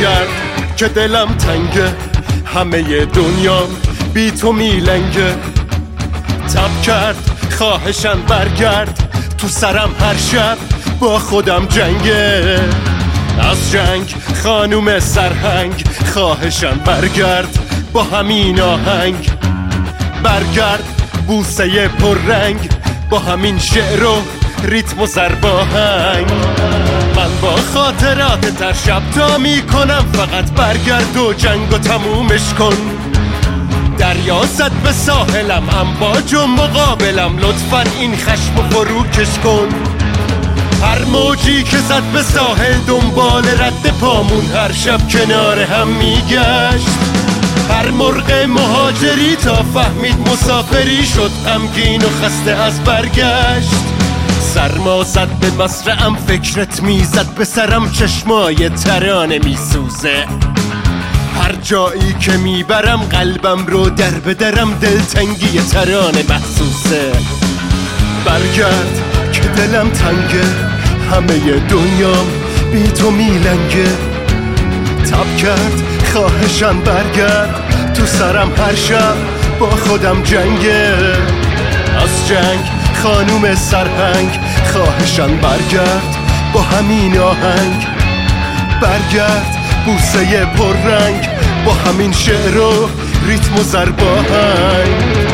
برگرد که دلم تنگه، همه دنیام بی تو میلنگه. تب کرد خواهشم برگرد، تو سرم هر شب با خودم جنگه. از جنگ خانوم سرهنگ، خواهشم برگرد با همین آهنگ. برگرد بوسه پررنگ، با همین شعر و ریتم و ضرباهنگ. من با خاطرات تر شب تا میکنم، فقط برگرد و جنگو تمومش کن. دریا زد به ساحلم، امواج و مقابلم، لطفاً این خشم و فروکش کن. هر موجی که زد به ساحل دنبال رد پامون، هر شب کنار هم میگشت. هر مرغ مهاجری تا فهمید مسافری، شد غمگین و خسته از برگشت. سرما زد به مصرعم، فکرت میزد به سرم، چشمای ترانه میسوزه. هر جایی که میبرم قلبم رو در بدرم، دلتنگی ترانه محسوسه. برگرد که دلم تنگه، همه دنیام بی تو میلنگه. تب کرد خواهشم برگرد، تو سرم هر شب با خودم جنگه. از جنگ خانوم سرهنگ، خواهشم برگرد با همین آهنگ. برگرد بوسه پررنگ، با همین شعر و ریتم و ضرباهنگ.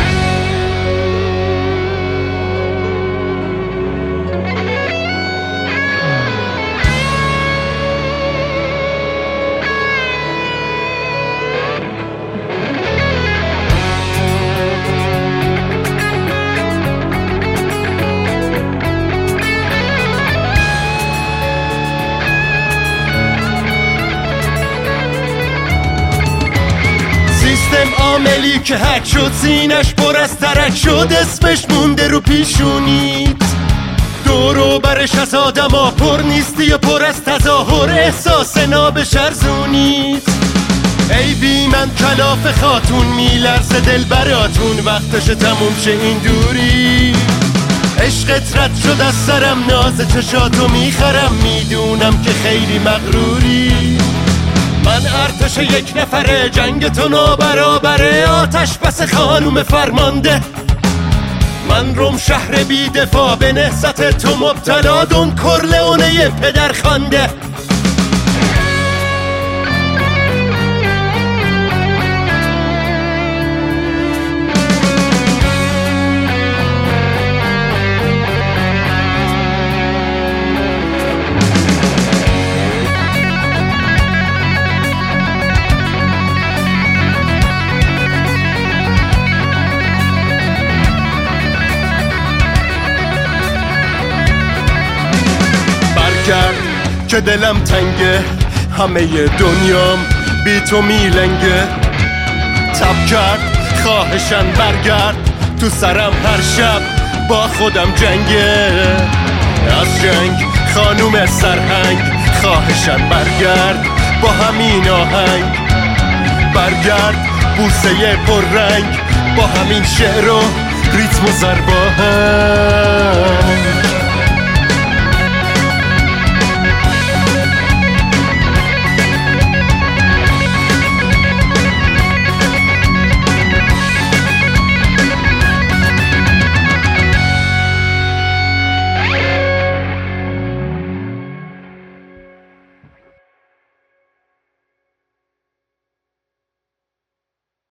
عاملی که حک شد، سینش پر از ترک شد، اسمش مونده رو پیشونیت. دورو برش از آدما پر نیستی و پر از تظاهر، احساس نابش ارزونیت. ای بی من کلاف خاتون، میلرزه دل براتون، وقتش تموم شه این دوری. عشقت رد شد از سرم، ناز چشاتو میخرم، میدونم که خیلی مغروری. من ارتش یک نفره، جنگ تو نابرابره، آتش بس خانوم فرمانده. من روم شهر بی دفاع، به نهضت تو مبتلا، دون کرلئونه پدر خوانده. که دلم تنگه، همه دنیام بی تو میلنگه. تب کرد خواهشم برگرد، تو سرم هر شب با خودم جنگه. از جنگ خانوم سرهنگ، خواهشم برگرد با همین آهنگ. برگرد بوسه پررنگ، با همین شعر و ریتم و ضرباهنگ.